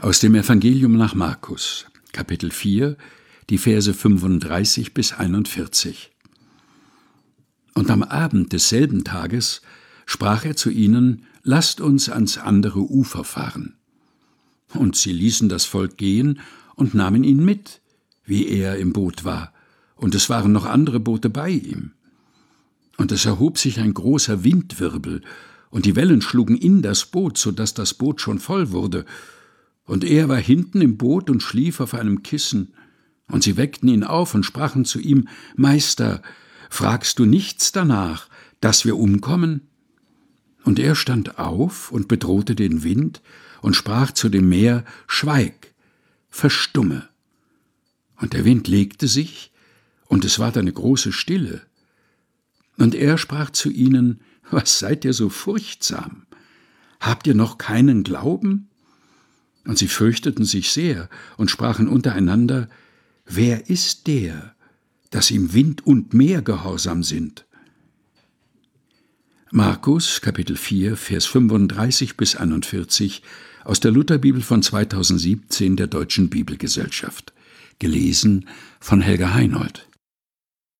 Aus dem Evangelium nach Markus, Kapitel 4, die Verse 35 bis 41. Und am Abend desselben Tages sprach er zu ihnen: Lasst uns ans andere Ufer fahren. Und sie ließen das Volk gehen und nahmen ihn mit, wie er im Boot war, und es waren noch andere Boote bei ihm. Und es erhob sich ein großer Windwirbel, und die Wellen schlugen in das Boot, so dass das Boot schon voll wurde. Und er war hinten im Boot und schlief auf einem Kissen. Und sie weckten ihn auf und sprachen zu ihm: Meister, fragst du nichts danach, dass wir umkommen? Und er stand auf und bedrohte den Wind und sprach zu dem Meer: Schweig, verstumme. Und der Wind legte sich, und es ward eine große Stille. Und er sprach zu ihnen: Was seid ihr so furchtsam? Habt ihr noch keinen Glauben? Und sie fürchteten sich sehr und sprachen untereinander: Wer ist der, dass ihm Wind und Meer gehorsam sind? Markus, Kapitel 4, Vers 35 bis 41 aus der Lutherbibel von 2017 der Deutschen Bibelgesellschaft. Gelesen von Helga Heinold.